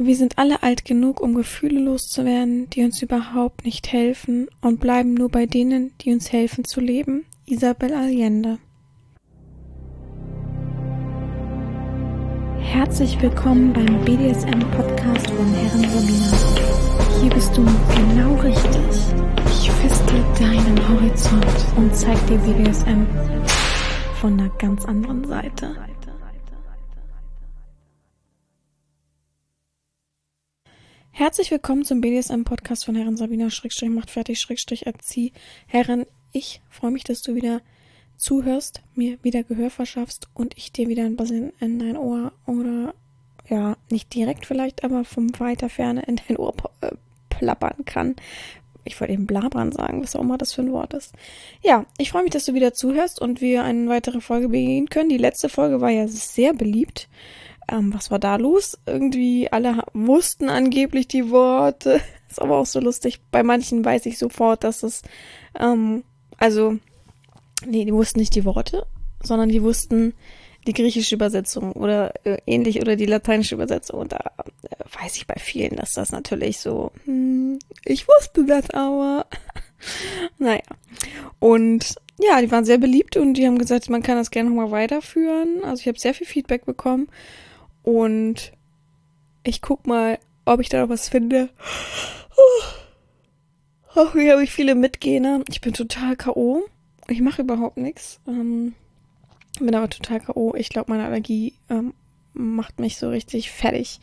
Wir sind alle alt genug, um Gefühle loszuwerden, die uns überhaupt nicht helfen und bleiben nur bei denen, die uns helfen zu leben. Isabel Allende. Herzlich willkommen beim BDSM-Podcast von Herren Sabina. Hier bist du genau richtig. Ich feste deinen Horizont und zeig dir BDSM von einer ganz anderen Seite. Herzlich willkommen zum BDSM-Podcast von Herren Sabina /machtfertig/erzieh. Herren, ich freue mich, dass du wieder zuhörst, mir wieder Gehör verschaffst und ich dir wieder ein bisschen in dein Ohr oder, ja, nicht direkt vielleicht, aber von weiter Ferne in dein Ohr plappern kann. Ich wollte eben blabern sagen, was auch immer das für ein Wort ist. Ja, ich freue mich, dass du wieder zuhörst und wir eine weitere Folge beginnen können. Die letzte Folge war ja sehr beliebt. Was war da los? Irgendwie alle wussten angeblich die Worte. Ist aber auch so lustig. Bei manchen weiß ich sofort, dass es, die wussten nicht die Worte, sondern die wussten die griechische Übersetzung oder ähnlich oder die lateinische Übersetzung. Und da weiß ich bei vielen, dass das natürlich so, ich wusste das aber. Naja. Und ja, die waren sehr beliebt und die haben gesagt, man kann das gerne nochmal weiterführen. Also ich habe sehr viel Feedback bekommen. Und ich guck mal, ob ich da noch was finde. Hier habe ich viele Mitgehender. Ich bin total K.O. Ich mache überhaupt nichts. Bin aber total K.O. Ich glaube, meine Allergie macht mich so richtig fertig.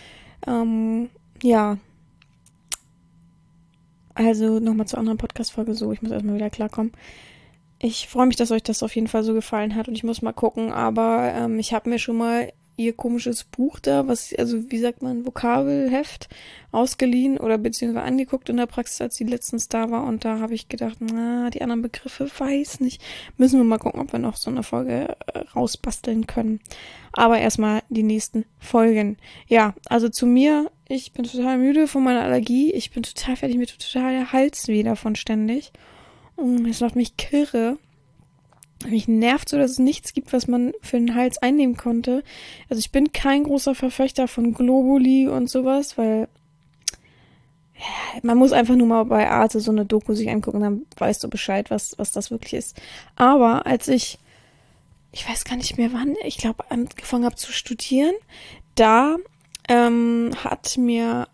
Ja. Also nochmal zur anderen Podcast-Folge so. Ich muss erstmal wieder klarkommen. Ich freue mich, dass euch das auf jeden Fall so gefallen hat und ich muss mal gucken. Aber ich habe mir schon mal ihr komisches Buch da, wie sagt man, Vokabelheft ausgeliehen oder beziehungsweise angeguckt in der Praxis, als sie letztens da war und da habe ich gedacht, die anderen Begriffe, weiß nicht. Müssen wir mal gucken, ob wir noch so eine Folge rausbasteln können. Aber erstmal die nächsten Folgen. Ja, also zu mir, ich bin total müde von meiner Allergie, ich bin total fertig, mir tut total der Hals weh davon ständig. Es macht mich kirre. Mich nervt so, dass es nichts gibt, was man für den Hals einnehmen konnte. Also ich bin kein großer Verfechter von Globuli und sowas, weil man muss einfach nur mal bei Arte so eine Doku sich angucken, dann weißt du Bescheid, was das wirklich ist. Aber als ich weiß gar nicht mehr wann, ich glaube angefangen habe zu studieren, da hat mir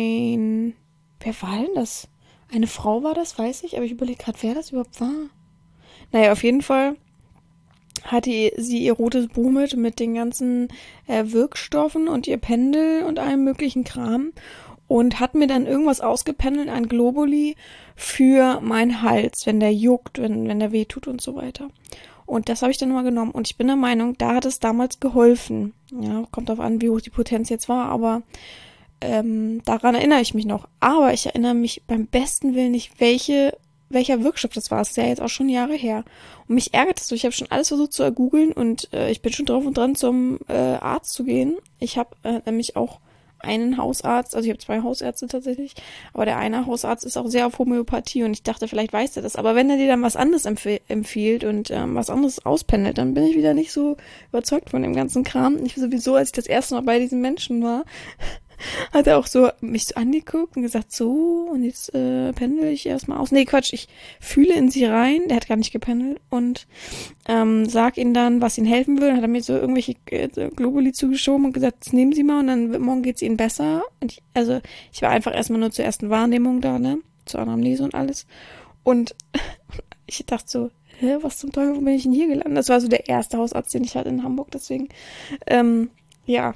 wer war denn das? Eine Frau war das, weiß ich, aber ich überlege gerade, wer das überhaupt war. Naja, auf jeden Fall hatte sie ihr rotes Buch mit den ganzen Wirkstoffen und ihr Pendel und allem möglichen Kram und hat mir dann irgendwas ausgependelt an Globuli für meinen Hals, wenn der juckt, wenn der weh tut und so weiter. Und das habe ich dann mal genommen und ich bin der Meinung, da hat es damals geholfen. Ja, kommt darauf an, wie hoch die Potenz jetzt war, aber daran erinnere ich mich noch. Aber ich erinnere mich beim besten Willen nicht, welcher Wirkstoff das war. Das ist ja jetzt auch schon Jahre her. Und mich ärgert das so. Ich habe schon alles versucht zu ergoogeln und ich bin schon drauf und dran, zum Arzt zu gehen. Ich habe nämlich auch einen Hausarzt, also ich habe 2 Hausärzte tatsächlich, aber der eine Hausarzt ist auch sehr auf Homöopathie und ich dachte, vielleicht weiß er das. Aber wenn er dir dann was anderes empfiehlt und was anderes auspendelt, dann bin ich wieder nicht so überzeugt von dem ganzen Kram. Ich sowieso, als ich das erste Mal bei diesen Menschen war, hat er auch so mich so angeguckt und gesagt, so, und jetzt pendel ich erstmal aus. Nee, Quatsch, ich fühle in sie rein, der hat gar nicht gependelt und sag ihnen dann, was ihnen helfen will. Dann hat er mir so irgendwelche Globuli zugeschoben und gesagt, das nehmen Sie mal und dann morgen geht's Ihnen besser. Und ich war einfach erstmal nur zur ersten Wahrnehmung da, ne, zur Anamnese und alles. Und ich dachte so, was zum Teufel, wo bin ich denn hier gelandet? Das war so der erste Hausarzt, den ich hatte in Hamburg, deswegen, ja.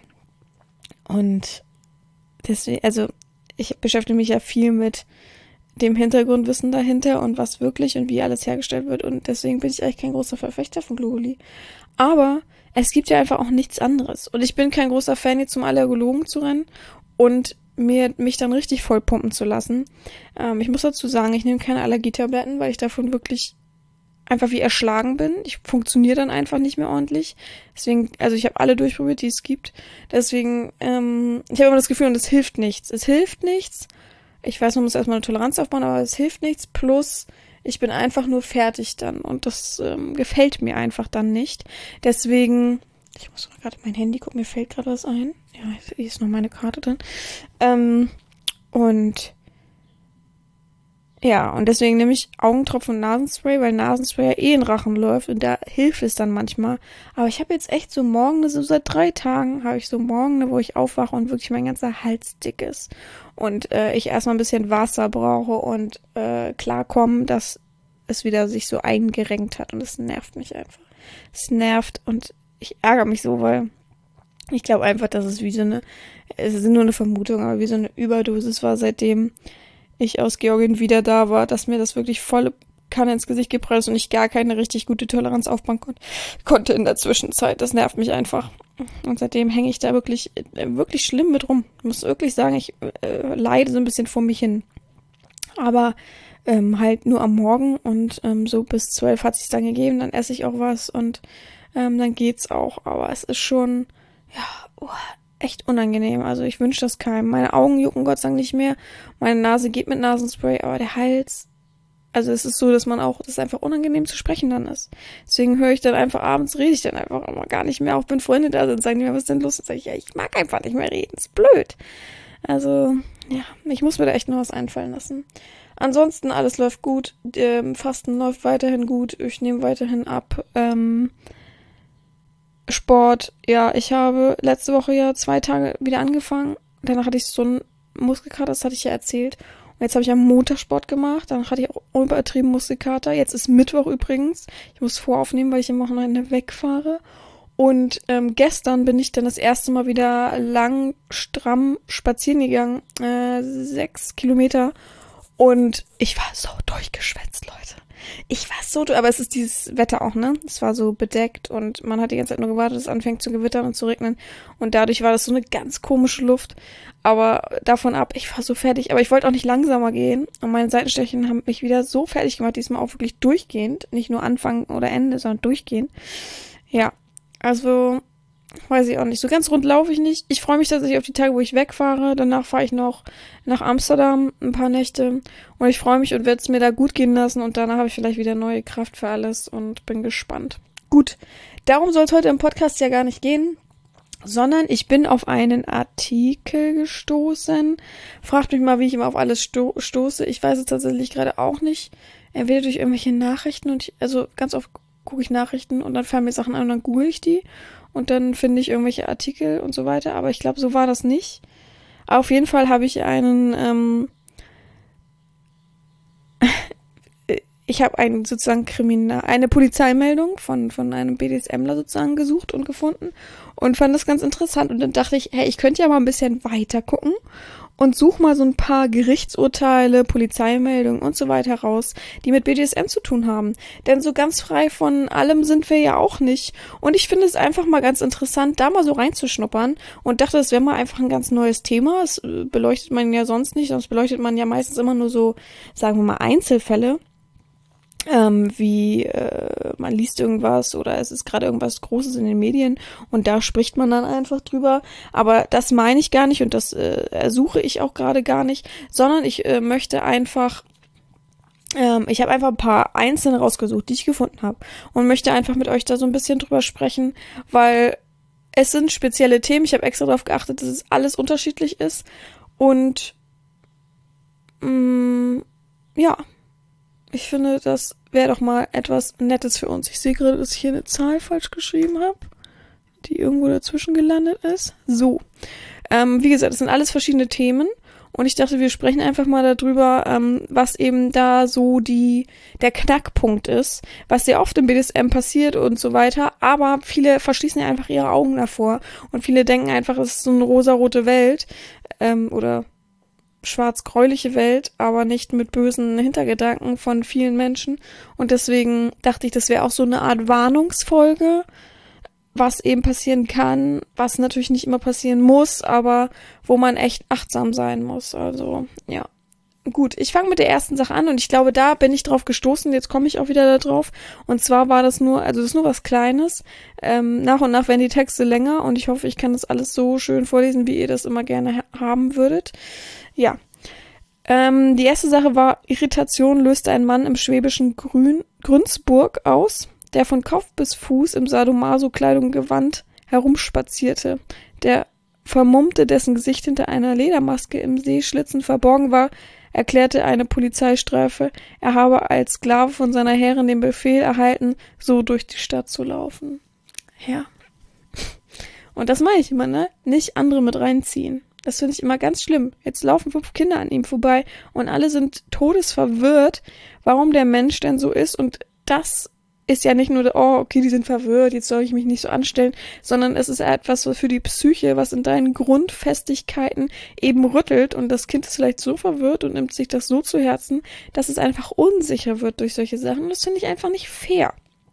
Und deswegen, also ich beschäftige mich ja viel mit dem Hintergrundwissen dahinter und was wirklich und wie alles hergestellt wird und deswegen bin ich eigentlich kein großer Verfechter von Globuli. Aber es gibt ja einfach auch nichts anderes und ich bin kein großer Fan, jetzt zum Allergologen zu rennen und mich dann richtig vollpumpen zu lassen. Ich muss dazu sagen, ich nehme keine Allergietabletten, weil ich davon wirklich einfach wie erschlagen bin. Ich funktioniere dann einfach nicht mehr ordentlich. Deswegen, also ich habe alle durchprobiert, die es gibt. Deswegen, ich habe immer das Gefühl, und es hilft nichts. Es hilft nichts. Ich weiß, man muss erstmal eine Toleranz aufbauen, aber es hilft nichts. Plus, ich bin einfach nur fertig dann. Und das gefällt mir einfach dann nicht. Deswegen Ich muss mal gerade mein Handy gucken, mir fällt gerade was ein. Ja, hier ist noch meine Karte drin. Und ja, und deswegen nehme ich Augentropfen und Nasenspray, weil Nasenspray ja in den Rachen läuft und da hilft es dann manchmal. Aber ich habe jetzt echt so Morgen, so seit 3 Tagen habe ich so Morgen, wo ich aufwache und wirklich mein ganzer Hals dick ist. Und ich erstmal ein bisschen Wasser brauche und klarkommen, dass es wieder sich so eingerenkt hat. Und es nervt mich einfach. Es nervt und ich ärgere mich so, weil ich glaube einfach, dass es wie so eine, es ist nur eine Vermutung, aber wie so eine Überdosis war, seitdem ich aus Georgien wieder da war, dass mir das wirklich volle Kanne ins Gesicht geprellt ist und ich gar keine richtig gute Toleranz aufbauen konnte in der Zwischenzeit. Das nervt mich einfach. Und seitdem hänge ich da wirklich, wirklich schlimm mit rum. Ich muss wirklich sagen, ich leide so ein bisschen vor mich hin. Aber halt nur am Morgen und so bis 12 hat es sich dann gegeben. Dann esse ich auch was und dann geht's auch. Aber es ist schon, ja, echt unangenehm. Also ich wünsche das keinem. Meine Augen jucken Gott sei Dank nicht mehr. Meine Nase geht mit Nasenspray, aber der Hals, also es ist so, dass man auch, dass es einfach unangenehm zu sprechen dann ist. Deswegen höre ich dann einfach abends, rede ich dann einfach immer gar nicht mehr. Auch wenn Freunde da sind, sagen die mir, was ist denn los? Dann sage ich, ja, ich mag einfach nicht mehr reden. Ist blöd. Also, ja, ich muss mir da echt noch was einfallen lassen. Ansonsten, alles läuft gut. Fasten läuft weiterhin gut. Ich nehme weiterhin ab. Sport, ja, ich habe letzte Woche ja 2 Tage wieder angefangen. Danach hatte ich so einen Muskelkater, das hatte ich ja erzählt. Und jetzt habe ich am Montag Sport gemacht. Danach hatte ich auch übertrieben Muskelkater. Jetzt ist Mittwoch übrigens. Ich muss voraufnehmen, weil ich am Wochenende wegfahre. Und gestern bin ich dann das erste Mal wieder lang, stramm spazieren gegangen. 6 Kilometer. Und ich war so durchgeschwätzt, Leute. Ich war so, aber es ist dieses Wetter auch, ne? Es war so bedeckt und man hat die ganze Zeit nur gewartet, dass es anfängt zu gewittern und zu regnen. Und dadurch war das so eine ganz komische Luft. Aber davon ab, ich war so fertig. Aber ich wollte auch nicht langsamer gehen. Und meine Seitenstechen haben mich wieder so fertig gemacht, diesmal auch wirklich durchgehend. Nicht nur Anfang oder Ende, sondern durchgehend. Ja, also weiß ich auch nicht. So ganz rund laufe ich nicht. Ich freue mich tatsächlich auf die Tage, wo ich wegfahre. Danach fahre ich noch nach Amsterdam ein paar Nächte. Und ich freue mich und werde es mir da gut gehen lassen. Und danach habe ich vielleicht wieder neue Kraft für alles und bin gespannt. Gut, darum soll es heute im Podcast ja gar nicht gehen. Sondern ich bin auf einen Artikel gestoßen. Fragt mich mal, wie ich immer auf alles stoße. Ich weiß es tatsächlich gerade auch nicht. Entweder durch irgendwelche Nachrichten und also ganz oft gucke ich Nachrichten und dann fallen mir Sachen an und dann google ich die. Und dann finde ich irgendwelche Artikel und so weiter. Aber ich glaube, so war das nicht. Auf jeden Fall habe ich eine sozusagen eine Polizeimeldung von einem BDSMler sozusagen gesucht und gefunden und fand das ganz interessant. Und dann dachte ich, hey, ich könnte ja mal ein bisschen weiter gucken und suche mal so ein paar Gerichtsurteile, Polizeimeldungen und so weiter raus, die mit BDSM zu tun haben. Denn so ganz frei von allem sind wir ja auch nicht. Und ich finde es einfach mal ganz interessant, da mal so reinzuschnuppern und dachte, das wäre mal einfach ein ganz neues Thema. Das beleuchtet man ja sonst nicht, sonst beleuchtet man ja meistens immer nur so, sagen wir mal, Einzelfälle. Wie man liest irgendwas oder es ist gerade irgendwas Großes in den Medien und da spricht man dann einfach drüber. Aber das meine ich gar nicht und das ersuche ich auch gerade gar nicht, sondern ich möchte einfach, ich habe einfach ein paar einzelne rausgesucht, die ich gefunden habe und möchte einfach mit euch da so ein bisschen drüber sprechen, weil es sind spezielle Themen. Ich habe extra darauf geachtet, dass es alles unterschiedlich ist und ja. Ich finde, das wäre doch mal etwas Nettes für uns. Ich sehe gerade, dass ich hier eine Zahl falsch geschrieben habe, die irgendwo dazwischen gelandet ist. So. Wie gesagt, es sind alles verschiedene Themen. Und ich dachte, wir sprechen einfach mal darüber, was eben da so der Knackpunkt ist, was sehr oft im BDSM passiert und so weiter. Aber viele verschließen ja einfach ihre Augen davor. Und viele denken einfach, es ist so eine rosarote Welt. Oder schwarz-gräuliche Welt, aber nicht mit bösen Hintergedanken von vielen Menschen. Und deswegen dachte ich, das wäre auch so eine Art Warnungsfolge, was eben passieren kann, was natürlich nicht immer passieren muss, aber wo man echt achtsam sein muss. Also, ja. Gut, ich fange mit der ersten Sache an und ich glaube, da bin ich drauf gestoßen, jetzt komme ich auch wieder da drauf. Und zwar war das nur, also das ist nur was Kleines. Nach und nach werden die Texte länger und ich hoffe, ich kann das alles so schön vorlesen, wie ihr das immer gerne haben würdet. Ja. Die erste Sache war, Irritation löste ein Mann im schwäbischen Grünsburg aus, der von Kopf bis Fuß im Sadomaso-Kleidung herumspazierte. Der Vermummte, dessen Gesicht hinter einer Ledermaske im Seeschlitzen verborgen war, erklärte eine Polizeistreife, er habe als Sklave von seiner Herrin den Befehl erhalten, so durch die Stadt zu laufen. Ja. Und das meine ich immer, ne? Nicht andere mit reinziehen. Das finde ich immer ganz schlimm. Jetzt laufen 5 Kinder an ihm vorbei und alle sind todesverwirrt, warum der Mensch denn so ist. Und das ist ja nicht nur, oh, okay, die sind verwirrt, jetzt soll ich mich nicht so anstellen, sondern es ist etwas, was für die Psyche, was in deinen Grundfestigkeiten eben rüttelt. Und das Kind ist vielleicht so verwirrt und nimmt sich das so zu Herzen, dass es einfach unsicher wird durch solche Sachen. Und das finde ich einfach nicht fair.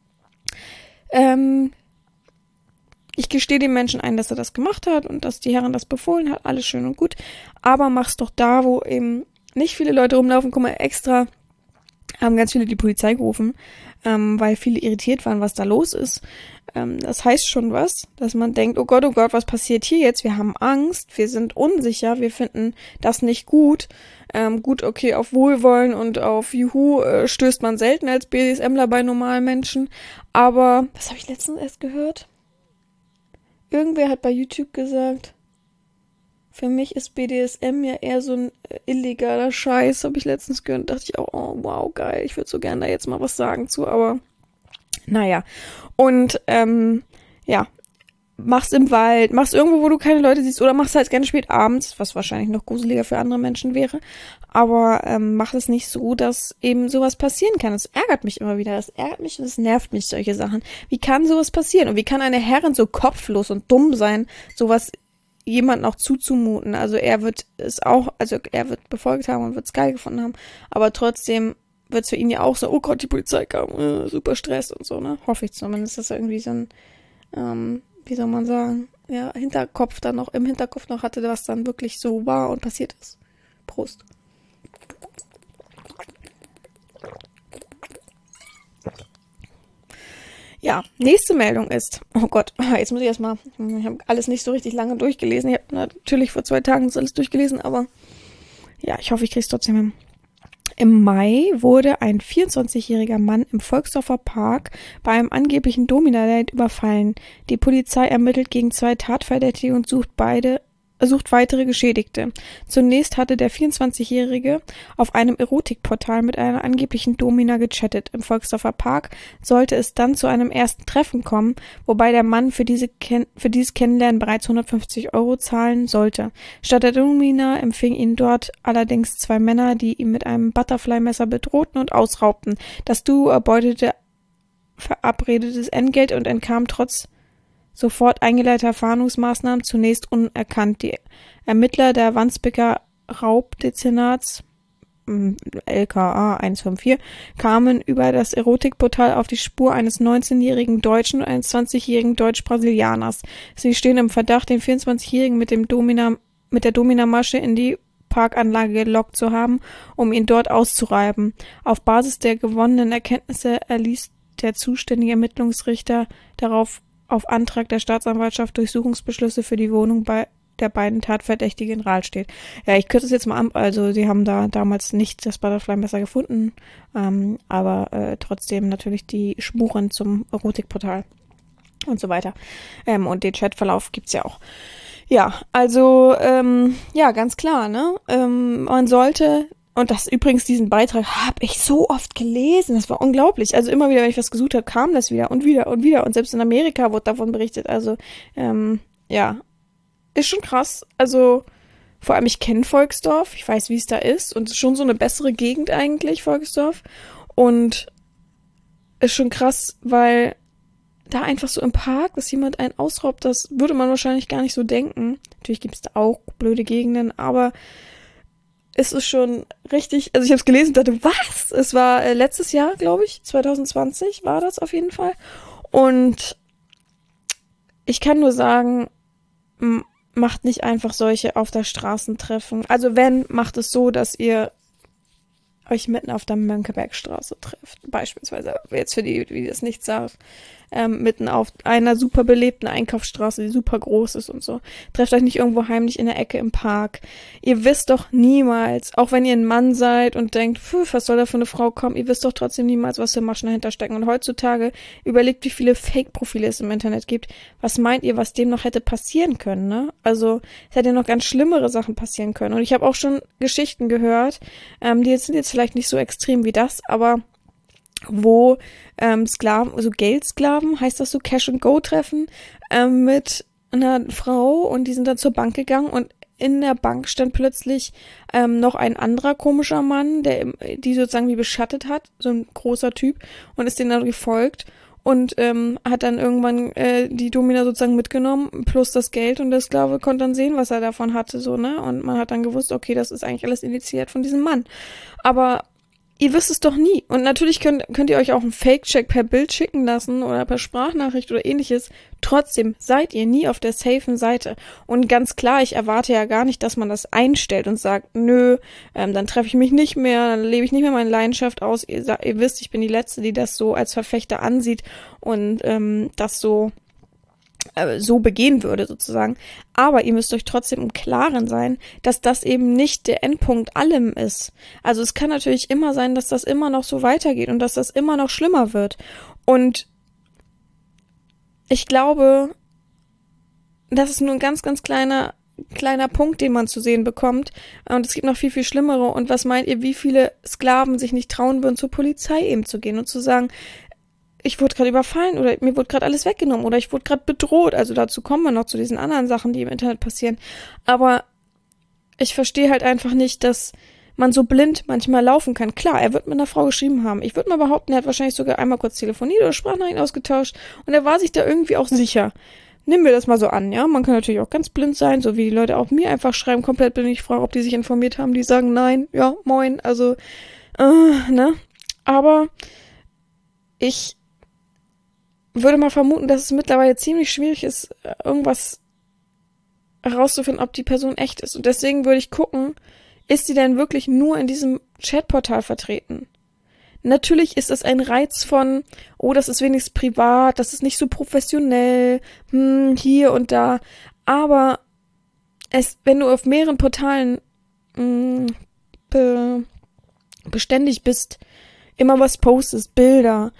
Ich gestehe dem Menschen ein, dass er das gemacht hat und dass die Herrin das befohlen hat, alles schön und gut, aber mach's doch da, wo eben nicht viele Leute rumlaufen. Guck mal, extra haben ganz viele die Polizei gerufen, weil viele irritiert waren, was da los ist. Das heißt schon was, dass man denkt, oh Gott, was passiert hier jetzt? Wir haben Angst, wir sind unsicher, wir finden das nicht gut. Gut, okay, auf Wohlwollen und auf Juhu stößt man selten als BDSMler bei normalen Menschen, aber, was habe ich letztens erst gehört? Irgendwer hat bei YouTube gesagt, für mich ist BDSM ja eher so ein illegaler Scheiß, habe ich letztens gehört. Dachte ich auch, oh wow, geil, ich würde so gerne da jetzt mal was sagen zu, aber naja. Und ja, mach's im Wald, mach's irgendwo, wo du keine Leute siehst, oder mach's halt gerne spät abends, was wahrscheinlich noch gruseliger für andere Menschen wäre. Aber mach es nicht so, dass eben sowas passieren kann. Es ärgert mich immer wieder. Es ärgert mich und es nervt mich, solche Sachen. Wie kann sowas passieren? Und wie kann eine Herrin so kopflos und dumm sein, sowas jemanden auch zuzumuten? Also er wird befolgt haben und wird es geil gefunden haben. Aber trotzdem wird es für ihn ja auch so, oh Gott, die Polizei kam, super Stress und so, ne? Hoffe ich zumindest, dass er irgendwie so ein, wie soll man sagen, ja, im Hinterkopf noch hatte, was dann wirklich so war und passiert ist. Prost. Ja, nächste Meldung ist, oh Gott, jetzt muss ich erstmal, ich habe alles nicht so richtig lange durchgelesen. Ich habe natürlich vor 2 Tagen das alles durchgelesen, aber ja, ich hoffe, ich kriege es trotzdem hin. Im Mai wurde ein 24-jähriger Mann im Volksdorfer Park bei einem angeblichen Domina-Date überfallen. Die Polizei ermittelt gegen 2 Tatverdächtige und sucht weitere Geschädigte. Zunächst hatte der 24-Jährige auf einem Erotikportal mit einer angeblichen Domina gechattet. Im Volksdorfer Park sollte es dann zu einem ersten Treffen kommen, wobei der Mann für dieses Kennenlernen bereits 150 € zahlen sollte. Statt der Domina empfingen ihn dort allerdings 2 Männer, die ihn mit einem Butterfly-Messer bedrohten und ausraubten. Das Duo erbeutete verabredetes Entgelt und entkam trotz sofort eingeleiteter Fahndungsmaßnahmen zunächst unerkannt. Die Ermittler der Wandsbeker Raubdezernats LKA 154 kamen über das Erotikportal auf die Spur eines 19-jährigen Deutschen und eines 20-jährigen Deutsch-Brasilianers. Sie stehen im Verdacht, den 24-jährigen mit der Domina-Masche in die Parkanlage gelockt zu haben, um ihn dort auszureiben. Auf Basis der gewonnenen Erkenntnisse erließ der zuständige Ermittlungsrichter darauf auf Antrag der Staatsanwaltschaft Durchsuchungsbeschlüsse für die Wohnung der beiden Tatverdächtigen in Rahlstedt. Ja, ich kürze es jetzt mal an, also sie haben da damals nicht das Butterfly-Messer gefunden, aber trotzdem natürlich die Spuren zum Erotikportal und so weiter. Und den Chatverlauf gibt's ja auch. Ja, also, ja, ganz klar, ne? Man sollte. Und das übrigens, diesen Beitrag habe ich so oft gelesen. Das war unglaublich. Also immer wieder, wenn ich was gesucht habe, kam das wieder und wieder und wieder. Und selbst in Amerika wurde davon berichtet. Also, ja, ist schon krass. Also, vor allem, ich kenne Volksdorf. Ich weiß, wie es da ist. Und es ist schon so eine bessere Gegend eigentlich, Volksdorf. Und ist schon krass, weil da einfach so im Park, dass jemand einen ausraubt, das würde man wahrscheinlich gar nicht so denken. Natürlich gibt es da auch blöde Gegenden, aber es ist schon richtig, also ich habe es gelesen und dachte, was? Es war letztes Jahr, glaube ich, 2020 war das auf jeden Fall. Und ich kann nur sagen, macht nicht einfach solche auf der Straßentreffen. Also wenn, macht es so, dass ihr euch mitten auf der Mönckebergstraße trefft. Beispielsweise, jetzt für die das nicht sagt. mitten auf einer super belebten Einkaufsstraße, die super groß ist und so. Trefft euch nicht irgendwo heimlich in der Ecke im Park. Ihr wisst doch niemals, auch wenn ihr ein Mann seid und denkt, was soll da für eine Frau kommen, ihr wisst doch trotzdem niemals, was für Maschen dahinter stecken. Und heutzutage überlegt, wie viele Fake-Profile es im Internet gibt. Was meint ihr, was dem noch hätte passieren können, ne? Also, es hätte ja noch ganz schlimmere Sachen passieren können. Und ich habe auch schon Geschichten gehört, die sind jetzt vielleicht nicht so extrem wie das, aber wo Sklaven, also Geldsklaven, heißt das so, Cash-and-Go-Treffen, mit einer Frau und die sind dann zur Bank gegangen und in der Bank stand plötzlich noch ein anderer komischer Mann, der die sozusagen wie beschattet hat, so ein großer Typ, und ist denen dann gefolgt und hat dann irgendwann die Domina sozusagen mitgenommen, plus das Geld, und der Sklave konnte dann sehen, was er davon hatte, so, ne? Und man hat dann gewusst, okay, das ist eigentlich alles initiiert von diesem Mann. Aber ihr wisst es doch nie. Und natürlich könnt ihr euch auch einen Fake-Check per Bild schicken lassen oder per Sprachnachricht oder ähnliches. Trotzdem seid ihr nie auf der safen Seite. Und ganz klar, ich erwarte ja gar nicht, dass man das einstellt und sagt, nö, dann treffe ich mich nicht mehr, dann lebe ich nicht mehr meine Leidenschaft aus. Ihr wisst, ich bin die Letzte, die das so als Verfechter ansieht und das so begehen würde sozusagen. Aber ihr müsst euch trotzdem im Klaren sein, dass das eben nicht der Endpunkt allem ist. Also es kann natürlich immer sein, dass das immer noch so weitergeht und dass das immer noch schlimmer wird. Und ich glaube, das ist nur ein ganz, ganz kleiner Punkt, den man zu sehen bekommt. Und es gibt noch viel, viel schlimmere. Und was meint ihr, wie viele Sklaven sich nicht trauen würden, zur Polizei eben zu gehen und zu sagen, ich wurde gerade überfallen oder mir wurde gerade alles weggenommen oder ich wurde gerade bedroht. Also dazu kommen wir noch zu diesen anderen Sachen, die im Internet passieren. Aber ich verstehe halt einfach nicht, dass man so blind manchmal laufen kann. Klar, er wird mit einer Frau geschrieben haben. Ich würde mal behaupten, er hat wahrscheinlich sogar einmal kurz telefoniert oder Sprachnachrichten ausgetauscht und er war sich da irgendwie auch sicher. Nehmen wir das mal so an, ja. Man kann natürlich auch ganz blind sein, so wie die Leute auch mir einfach schreiben, komplett blind. Ich frage, ob die sich informiert haben. Die sagen nein, ja, moin, also, ne. Aber ich würde mal vermuten, dass es mittlerweile ziemlich schwierig ist, irgendwas herauszufinden, ob die Person echt ist. Und deswegen würde ich gucken, ist sie denn wirklich nur in diesem Chatportal vertreten? Natürlich ist es ein Reiz von, oh, das ist wenigstens privat, das ist nicht so professionell, hier und da. Aber wenn du auf mehreren Portalen beständig bist, immer was postest, Bilder,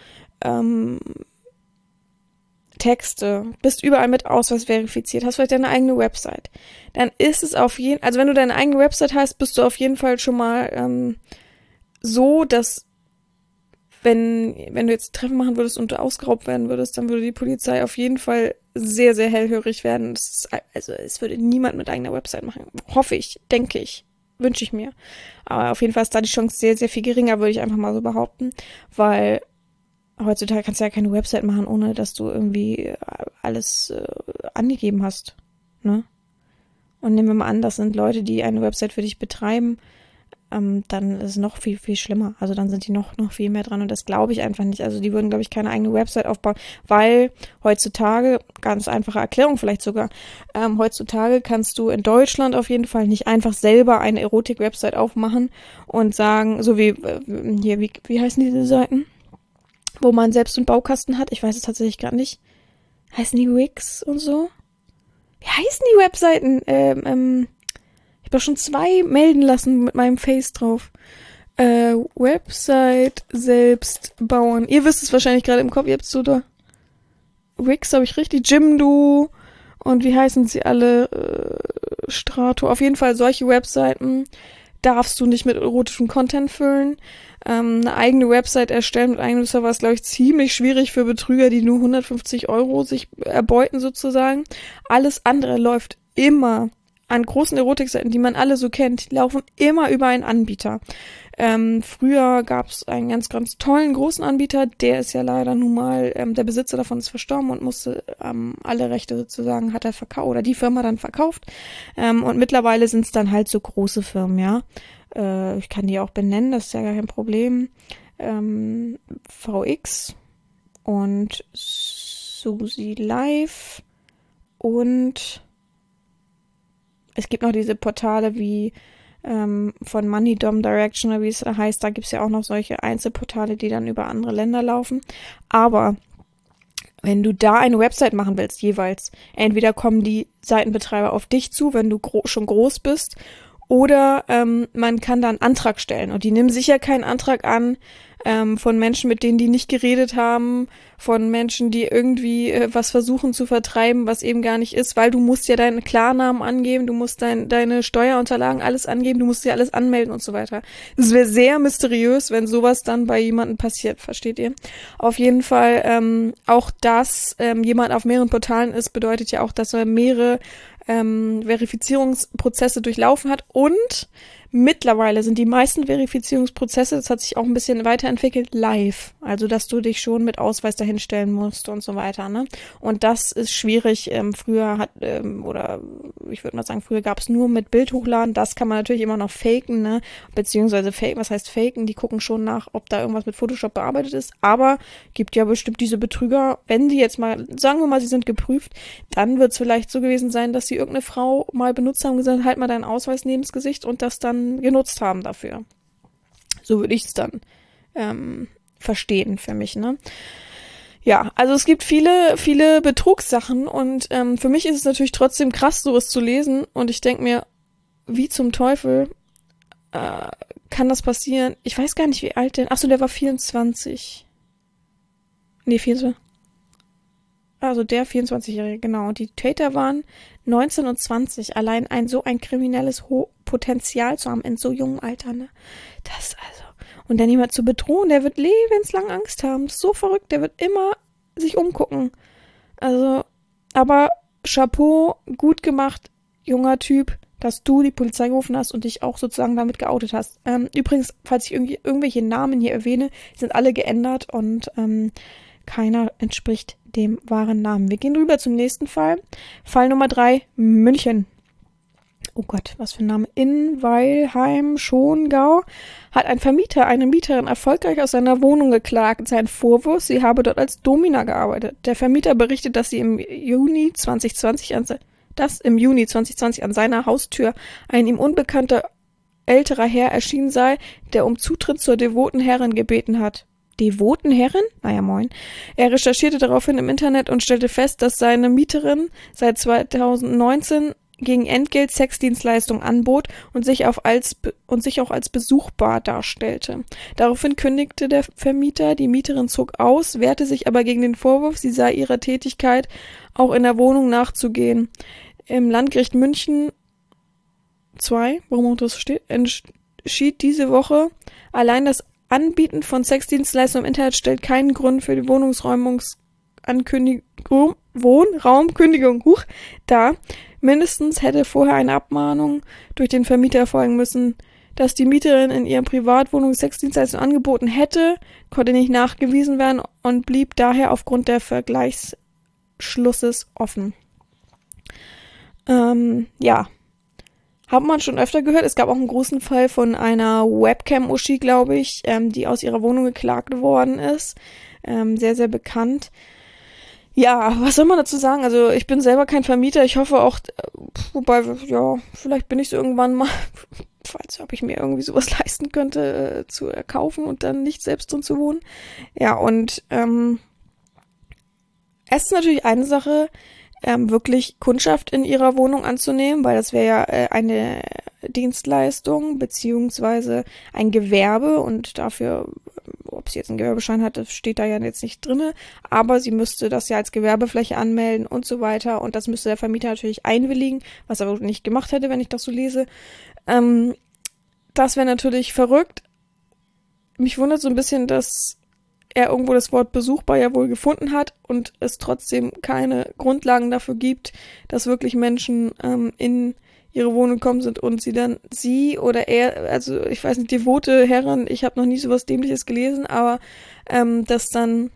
Texte, bist überall mit Ausweis verifiziert, hast vielleicht deine eigene Website, dann ist es auf jeden Fall, also wenn du deine eigene Website hast, bist du auf jeden Fall schon mal so, dass wenn du jetzt Treffen machen würdest und du ausgeraubt werden würdest, dann würde die Polizei auf jeden Fall sehr, sehr hellhörig werden. Also es würde niemand mit eigener Website machen. Hoffe ich, denke ich, wünsche ich mir. Aber auf jeden Fall ist da die Chance sehr, sehr viel geringer, würde ich einfach mal so behaupten, weil heutzutage kannst du ja keine Website machen, ohne dass du irgendwie alles angegeben hast, ne? Und nehmen wir mal an, das sind Leute, die eine Website für dich betreiben, dann ist es noch viel, viel schlimmer. Also dann sind die noch viel mehr dran und das glaube ich einfach nicht. Also die würden, glaube ich, keine eigene Website aufbauen, weil heutzutage, ganz einfache Erklärung vielleicht sogar, heutzutage kannst du in Deutschland auf jeden Fall nicht einfach selber eine Erotik-Website aufmachen und sagen, so wie hier, wie heißen diese Seiten? Wo man selbst einen Baukasten hat. Ich weiß es tatsächlich gerade nicht. Heißen die Wix und so? Wie heißen die Webseiten? Ich habe schon 2 melden lassen mit meinem Face drauf. Website selbst bauen. Ihr wisst es wahrscheinlich gerade im Kopf. Ihr habt so da. Wix habe ich richtig. Jimdo. Und wie heißen sie alle? Strato. Auf jeden Fall solche Webseiten darfst du nicht mit erotischem Content füllen. Eine eigene Website erstellen mit eigenem Server ist, glaube ich, ziemlich schwierig für Betrüger, die nur 150 € sich erbeuten sozusagen. Alles andere läuft immer an großen Erotikseiten, die man alle so kennt, die laufen immer über einen Anbieter. Früher gab es einen ganz, ganz tollen großen Anbieter, der ist ja leider nun mal, der Besitzer davon ist verstorben und musste alle Rechte sozusagen, hat er verkauft, oder die Firma dann verkauft. Und mittlerweile sind es dann halt so große Firmen, ja. Ich kann die auch benennen, das ist ja gar kein Problem. VX und Susi Live und es gibt noch diese Portale wie von MoneyDom Direction oder wie es heißt, da gibt es ja auch noch solche Einzelportale, die dann über andere Länder laufen. Aber Wenn du da eine Website machen willst, jeweils, entweder kommen die Seitenbetreiber auf dich zu, wenn du schon groß bist, oder man kann da einen Antrag stellen. Und die nehmen sicher keinen Antrag an von Menschen, mit denen die nicht geredet haben, von Menschen, die irgendwie was versuchen zu vertreiben, was eben gar nicht ist, weil du musst ja deinen Klarnamen angeben, du musst deine Steuerunterlagen alles angeben, du musst ja alles anmelden und so weiter. Es wäre sehr mysteriös, wenn sowas dann bei jemandem passiert, versteht ihr? Auf jeden Fall auch, dass jemand auf mehreren Portalen ist, bedeutet ja auch, dass er mehrere Verifizierungsprozesse durchlaufen hat und mittlerweile sind die meisten Verifizierungsprozesse, das hat sich auch ein bisschen weiterentwickelt, live. Also, dass du dich schon mit Ausweis dahinstellen musst und so weiter, ne? Und das ist schwierig. Früher oder ich würde mal sagen, früher gab es nur mit Bild hochladen. Das kann man natürlich immer noch faken, ne? Beziehungsweise faken, was heißt faken? Die gucken schon nach, ob da irgendwas mit Photoshop bearbeitet ist. Aber gibt ja bestimmt diese Betrüger, wenn die jetzt mal, sagen wir mal, sie sind geprüft, dann wird es vielleicht so gewesen sein, dass sie irgendeine Frau mal benutzt haben und gesagt, halt mal deinen Ausweis neben das Gesicht und das dann genutzt haben dafür. So würde ich es dann verstehen für mich, ne? Ja, also es gibt viele, viele Betrugssachen und für mich ist es natürlich trotzdem krass, sowas zu lesen und ich denke mir, wie zum Teufel kann das passieren? Ich weiß gar nicht, wie alt denn. Achso, der war 24. Nee, 24. Also der 24-Jährige, genau. Und die Täter waren 19 und 20. Allein so ein kriminelles Potenzial zu haben in so jungem Alter, ne? Das also. Und dann jemand zu bedrohen, der wird lebenslang Angst haben. Das ist so verrückt, der wird immer sich umgucken. Also, aber Chapeau, gut gemacht, junger Typ, dass du die Polizei gerufen hast und dich auch sozusagen damit geoutet hast. Übrigens, falls ich irgendwelche Namen hier erwähne, sind alle geändert und keiner entspricht dem wahren Namen. Wir gehen rüber zum nächsten Fall. Fall Nummer 3, München. Oh Gott, was für ein Name. In Weilheim-Schongau hat ein Vermieter eine Mieterin erfolgreich aus seiner Wohnung geklagt. Sein Vorwurf, sie habe dort als Domina gearbeitet. Der Vermieter berichtet, dass im Juni 2020 an seiner Haustür ein ihm unbekannter älterer Herr erschienen sei, der um Zutritt zur devoten Herrin gebeten hat. Devoten Herrin? Naja, moin. Er recherchierte daraufhin im Internet und stellte fest, dass seine Mieterin seit 2019 gegen Entgelt Sexdienstleistungen anbot und sich auch als besuchbar darstellte. Daraufhin kündigte der Vermieter, die Mieterin zog aus, wehrte sich aber gegen den Vorwurf, sie sei ihrer Tätigkeit auch in der Wohnung nachzugehen. Im Landgericht München 2, warum auch das steht, entschied diese Woche, allein das Anbieten von Sexdienstleistungen im Internet stellt keinen Grund für die Wohnraumkündigung dar. Mindestens hätte vorher eine Abmahnung durch den Vermieter erfolgen müssen. Dass die Mieterin in ihrer Privatwohnung Sexdienstleistungen angeboten hätte, konnte nicht nachgewiesen werden und blieb daher aufgrund der Vergleichsschlusses offen. Ja. Hat man schon öfter gehört. Es gab auch einen großen Fall von einer Webcam-Uschi, glaube ich, die aus ihrer Wohnung geklagt worden ist. Sehr, sehr bekannt. Ja, was soll man dazu sagen? Also ich bin selber kein Vermieter. Ich hoffe auch, wobei, ja, vielleicht bin ich so irgendwann mal, falls ob ich mir irgendwie sowas leisten könnte, zu kaufen und dann nicht selbst drin zu wohnen. Ja, und es ist natürlich eine Sache, wirklich Kundschaft in ihrer Wohnung anzunehmen, weil das wäre ja eine Dienstleistung beziehungsweise ein Gewerbe und dafür, ob sie jetzt einen Gewerbeschein hat, das steht da ja jetzt nicht drinne, aber sie müsste das ja als Gewerbefläche anmelden und so weiter und das müsste der Vermieter natürlich einwilligen, was er aber nicht gemacht hätte, wenn ich das so lese. Das wäre natürlich verrückt. Mich wundert so ein bisschen, dass er irgendwo das Wort besuchbar ja wohl gefunden hat und es trotzdem keine Grundlagen dafür gibt, dass wirklich Menschen in ihre Wohnung gekommen sind und sie oder er, also ich weiß nicht, devote Herren, ich habe noch nie sowas Dämliches gelesen, aber dass dann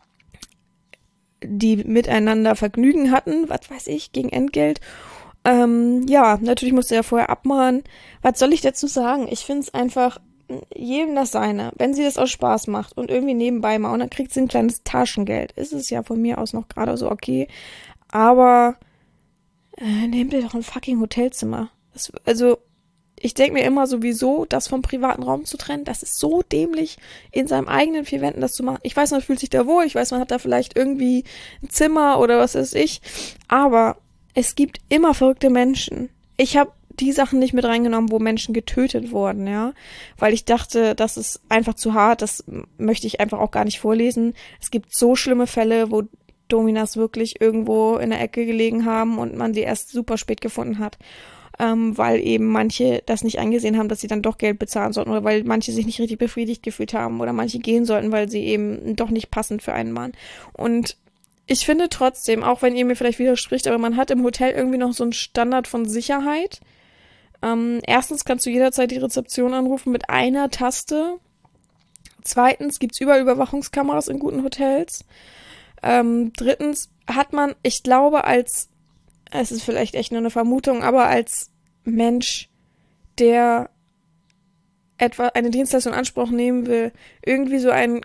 die miteinander Vergnügen hatten, was weiß ich, gegen Entgelt. Ja, natürlich musste er vorher abmahnen. Was soll ich dazu sagen? Ich finde es einfach jedem das seine. Wenn sie das aus Spaß macht und irgendwie nebenbei mal und dann kriegt sie ein kleines Taschengeld, ist es ja von mir aus noch gerade so okay. Aber nehmt ihr doch ein fucking Hotelzimmer. Also ich denke mir immer sowieso, das vom privaten Raum zu trennen, das ist so dämlich, in seinem eigenen vier Wänden das zu machen. Ich weiß, man fühlt sich da wohl, ich weiß, man hat da vielleicht irgendwie ein Zimmer oder was weiß ich, aber es gibt immer verrückte Menschen. Ich habe die Sachen nicht mit reingenommen, wo Menschen getötet wurden, ja, weil ich dachte, das ist einfach zu hart, das möchte ich einfach auch gar nicht vorlesen. Es gibt so schlimme Fälle, wo Dominas wirklich irgendwo in der Ecke gelegen haben und man sie erst super spät gefunden hat, weil eben manche das nicht eingesehen haben, dass sie dann doch Geld bezahlen sollten oder weil manche sich nicht richtig befriedigt gefühlt haben oder manche gehen sollten, weil sie eben doch nicht passend für einen waren. Und ich finde trotzdem, auch wenn ihr mir vielleicht widerspricht, aber man hat im Hotel irgendwie noch so einen Standard von Sicherheit. Erstens kannst du jederzeit die Rezeption anrufen mit einer Taste. Zweitens gibt's überall Überwachungskameras in guten Hotels. Drittens hat man, ich glaube, es ist vielleicht echt nur eine Vermutung, aber als Mensch, der etwa eine Dienstleistung in Anspruch nehmen will, irgendwie so ein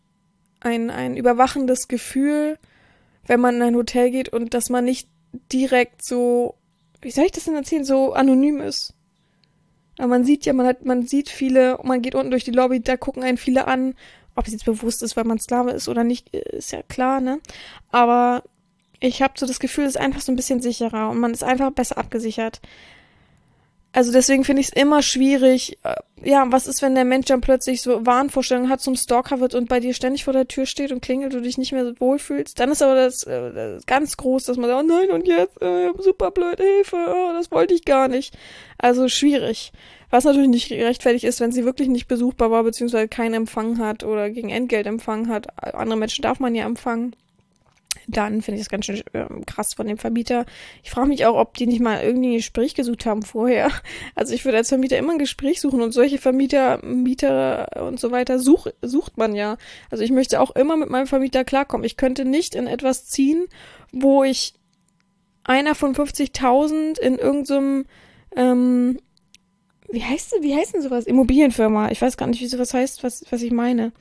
überwachendes Gefühl, wenn man in ein Hotel geht und dass man nicht direkt so, wie soll ich das denn erzählen, so anonym ist. Aber man sieht ja, man sieht viele, man geht unten durch die Lobby, da gucken einen viele an, ob es jetzt bewusst ist, weil man Sklave ist oder nicht, ist ja klar, ne? Aber ich habe so das Gefühl, es ist einfach so ein bisschen sicherer und man ist einfach besser abgesichert. Also deswegen finde ich es immer schwierig. Ja, was ist, wenn der Mensch dann plötzlich so Wahnvorstellungen hat, zum Stalker wird und bei dir ständig vor der Tür steht und klingelt, du dich nicht mehr so wohlfühlst? Dann ist aber das ganz groß, dass man sagt, oh nein, und jetzt, super blöd, Hilfe, oh, das wollte ich gar nicht. Also schwierig. Was natürlich nicht gerechtfertigt ist, wenn sie wirklich nicht besuchbar war, beziehungsweise keinen Empfang hat oder gegen Entgelt Empfang hat. Andere Menschen darf man ja empfangen. Dann finde ich das ganz schön krass von dem Vermieter. Ich frage mich auch, ob die nicht mal irgendwie ein Gespräch gesucht haben vorher. Also ich würde als Vermieter immer ein Gespräch suchen und solche Mieter und so weiter sucht man ja. Also ich möchte auch immer mit meinem Vermieter klarkommen. Ich könnte nicht in etwas ziehen, wo ich einer von 50.000 in irgendeinem, wie heißt denn sowas? Immobilienfirma. Ich weiß gar nicht, wie sowas heißt, was ich meine,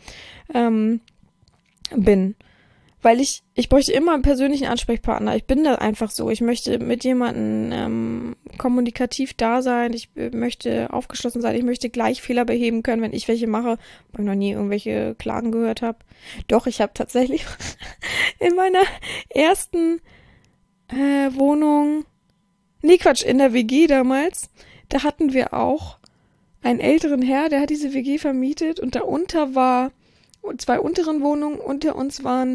bin. Weil ich bräuchte immer einen persönlichen Ansprechpartner. Ich bin da einfach so. Ich möchte mit jemandem kommunikativ da sein. Ich möchte aufgeschlossen sein. Ich möchte gleich Fehler beheben können, wenn ich welche mache, weil ich noch nie irgendwelche Klagen gehört habe. Doch, ich habe tatsächlich in meiner ersten Wohnung, nee Quatsch, in der WG damals, da hatten wir auch einen älteren Herr, der hat diese WG vermietet und darunter war zwei unteren Wohnungen, unter uns waren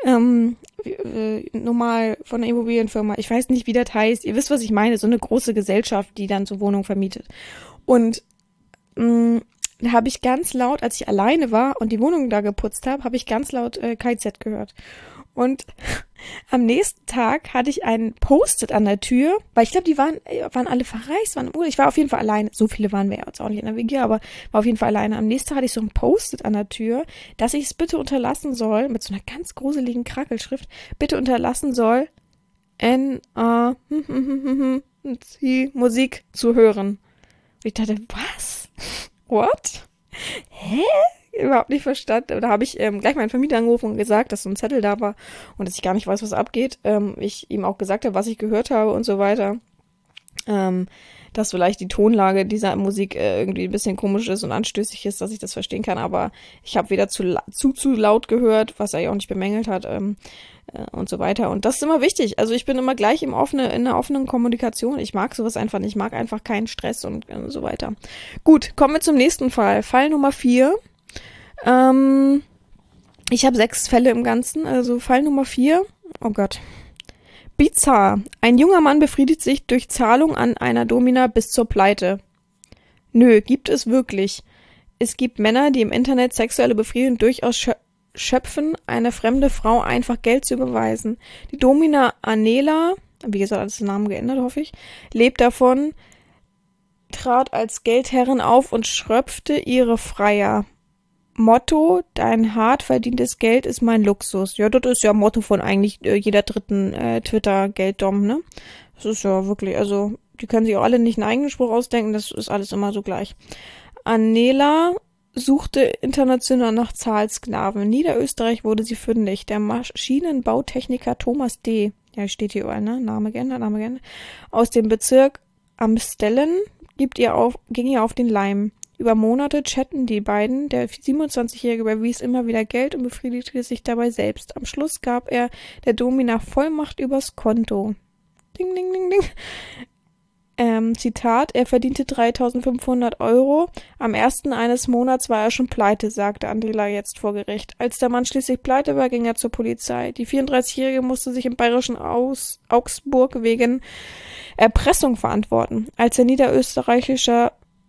normal von der Immobilienfirma. Ich weiß nicht, wie das heißt. Ihr wisst, was ich meine. So eine große Gesellschaft, die dann so Wohnungen vermietet. Und da habe ich ganz laut, als ich alleine war und die Wohnung da geputzt habe, habe ich ganz laut KZ gehört. Und am nächsten Tag hatte ich einen Post-it an der Tür, weil ich glaube, die waren alle verreist, ich war auf jeden Fall alleine. So viele waren wir jetzt auch nicht in der WG, aber war auf jeden Fall alleine. Am nächsten Tag hatte ich so ein Post-it an der Tür, dass ich es bitte unterlassen soll, mit so einer ganz gruseligen Krakelschrift, bitte unterlassen soll, Musik zu hören. Und ich dachte, was? What? Hä? Überhaupt nicht verstanden. Da habe ich gleich meinen Vermieter angerufen und gesagt, dass so ein Zettel da war und dass ich gar nicht weiß, was abgeht. Ich ihm auch gesagt habe, was ich gehört habe und so weiter. Dass vielleicht die Tonlage dieser Musik irgendwie ein bisschen komisch ist und anstößig ist, dass ich das verstehen kann. Aber ich habe weder zu laut gehört, was er ja auch nicht bemängelt hat und so weiter. Und das ist immer wichtig. Also ich bin immer gleich in einer offenen Kommunikation. Ich mag sowas einfach nicht. Ich mag einfach keinen Stress und so weiter. Gut, kommen wir zum nächsten Fall. Fall Nummer 4. Ich habe 6 Fälle im Ganzen, also Fall Nummer 4. Oh Gott. Bizarr. Ein junger Mann befriedigt sich durch Zahlung an einer Domina bis zur Pleite. Nö, gibt es wirklich. Es gibt Männer, die im Internet sexuelle Befriedigung durchaus schöpfen, eine fremde Frau einfach Geld zu überweisen. Die Domina Anela, wie gesagt, alles den Namen geändert, hoffe ich, lebt davon, trat als Geldherrin auf und schröpfte ihre Freier. Motto, dein hart verdientes Geld ist mein Luxus. Ja, das ist ja Motto von eigentlich jeder dritten Twitter-Gelddom, ne? Das ist ja wirklich, also, die können sich auch alle nicht einen eigenen Spruch ausdenken, das ist alles immer so gleich. Anela suchte international nach Zahlsklaven. In Niederösterreich wurde sie fündig. Der Maschinenbautechniker Thomas D., ja, steht hier überall, ne? Name geändert, aus dem Bezirk Amstellen, ging ihr auf den Leim. Über Monate chatten die beiden. Der 27-Jährige überwies immer wieder Geld und befriedigte sich dabei selbst. Am Schluss gab er der Domina Vollmacht übers Konto. Ding, ding, ding, ding. Zitat, er verdiente 3.500 Euro. Am ersten eines Monats war er schon pleite, sagte Andela jetzt vor Gericht. Als der Mann schließlich pleite war, ging er zur Polizei. Die 34-Jährige musste sich im bayerischen Augsburg wegen Erpressung verantworten. Als der Niederösterreicher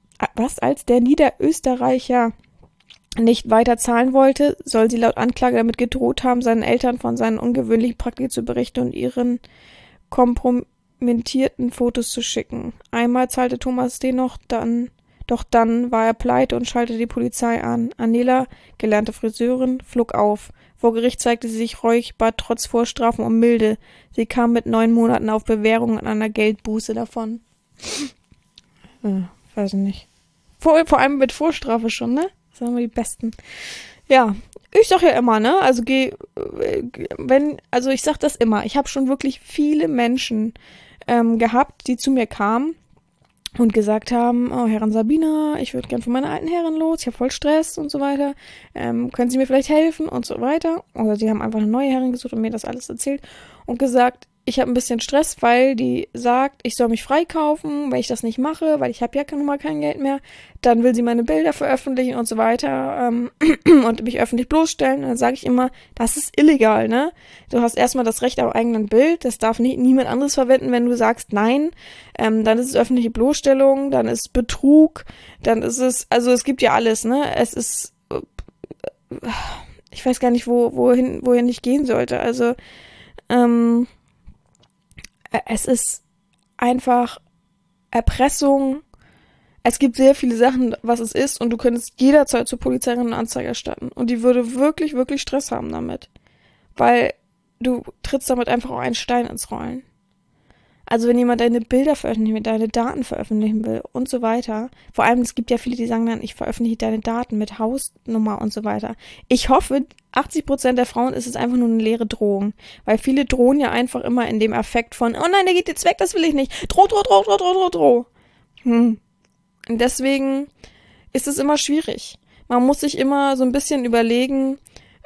nicht weiter zahlen wollte, soll sie laut Anklage damit gedroht haben, seinen Eltern von seinen ungewöhnlichen Praktiken zu berichten und ihren kompromittierten Fotos zu schicken. Einmal zahlte Thomas D. doch dann war er pleite und schaltete die Polizei an. Anela, gelernte Friseurin, flog auf. Vor Gericht zeigte sie sich reuig, bat trotz Vorstrafen um Milde. Sie kam mit 9 Monaten auf Bewährung und einer Geldbuße davon. Weiß ich nicht. Vor allem mit Vorstrafe schon, ne? Das sind immer die Besten. Ja, ich sag ja immer, ne? Also ich sag das immer. Ich habe schon wirklich viele Menschen gehabt, die zu mir kamen und gesagt haben, oh, Herrin Sabina, ich würde gern von meiner alten Herrin los, ich habe voll Stress und so weiter. Können Sie mir vielleicht helfen und so weiter? Oder sie haben einfach eine neue Herrin gesucht und mir das alles erzählt und gesagt, ich habe ein bisschen Stress, weil die sagt, ich soll mich freikaufen, weil ich das nicht mache, weil ich habe ja nun mal kein Geld mehr. Dann will sie meine Bilder veröffentlichen und so weiter und mich öffentlich bloßstellen. Und dann sage ich immer, das ist illegal, ne? Du hast erstmal das Recht auf eigenen Bild, das darf niemand anderes verwenden, wenn du sagst nein. Dann ist es öffentliche Bloßstellung, dann ist es Betrug, dann ist es, also es gibt ja alles, ne? Es ist, ich weiß gar nicht, wohin ich gehen sollte. Also, es ist einfach Erpressung. Es gibt sehr viele Sachen, was es ist, und du könntest jederzeit zur Polizei eine Anzeige erstatten. Und die würde wirklich, wirklich Stress haben damit. Weil du trittst damit einfach auch einen Stein ins Rollen. Also wenn jemand deine Bilder veröffentlichen will, deine Daten veröffentlichen will und so weiter. Vor allem, es gibt ja viele, die sagen dann, ich veröffentliche deine Daten mit Hausnummer und so weiter. Ich hoffe, 80% der Frauen ist es einfach nur eine leere Drohung. Weil viele drohen ja einfach immer in dem Affekt von, oh nein, der geht jetzt weg, das will ich nicht. Droh. Und deswegen ist es immer schwierig. Man muss sich immer so ein bisschen überlegen,